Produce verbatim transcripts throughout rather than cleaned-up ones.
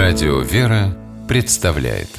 Радио «Вера» представляет.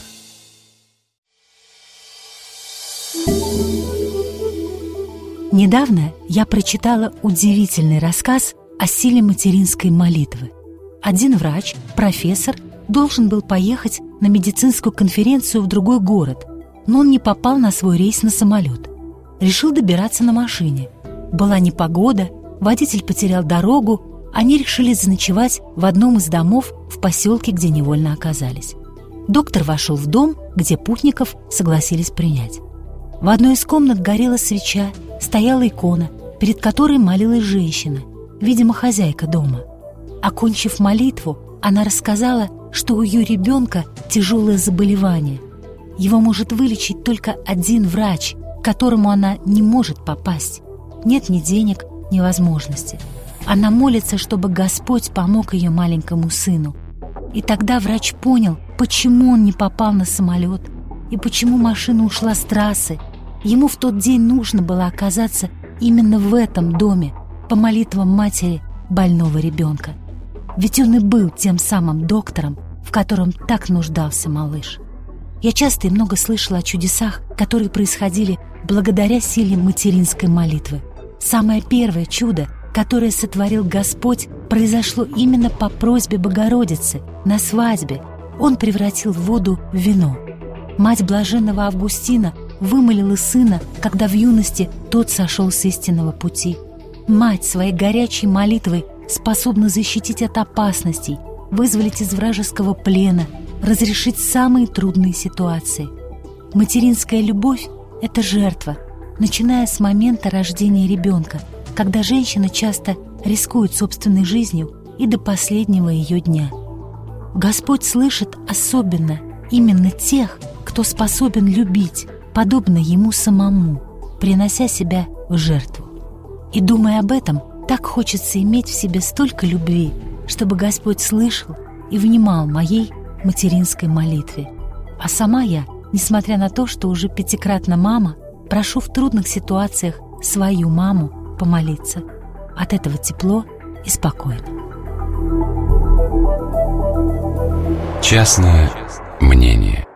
Недавно я прочитала удивительный рассказ о силе материнской молитвы. Один врач, профессор, должен был поехать на медицинскую конференцию в другой город, но он не попал на свой рейс на самолет. Решил добираться на машине. Была непогода, водитель потерял дорогу, они решили заночевать в одном из домов в поселке, где невольно оказались. Доктор вошел в дом, где путников согласились принять. В одной из комнат горела свеча, стояла икона, перед которой молилась женщина, видимо, хозяйка дома. Окончив молитву, она рассказала, что у ее ребенка тяжелое заболевание. Его может вылечить только один врач, к которому она не может попасть. Нет ни денег, ни возможности. Она молится, чтобы Господь помог ее маленькому сыну. И тогда врач понял, почему он не попал на самолет и почему машина ушла с трассы. Ему в тот день нужно было оказаться именно в этом доме по молитвам матери больного ребенка. Ведь он и был тем самым доктором, в котором так нуждался малыш. Я часто и много слышала о чудесах, которые происходили благодаря силе материнской молитвы. Самое первое чудо, которое сотворил Господь, произошло именно по просьбе Богородицы на свадьбе. Он превратил воду в вино. Мать блаженного Августина вымолила сына, когда в юности тот сошел с истинного пути. Мать своей горячей молитвой способна защитить от опасностей, вызволить из вражеского плена, разрешить самые трудные ситуации. Материнская любовь – это жертва, начиная с момента рождения ребенка, когда женщина часто рискует собственной жизнью и до последнего ее дня. Господь слышит особенно именно тех, кто способен любить, подобно Ему самому, принося себя в жертву. И думая об этом, так хочется иметь в себе столько любви, чтобы Господь слышал и внимал моей материнской молитве. А сама я, несмотря на то, что уже пятикратно мама, прошу в трудных ситуациях свою маму помолиться. От этого тепло и спокойно. Частное мнение.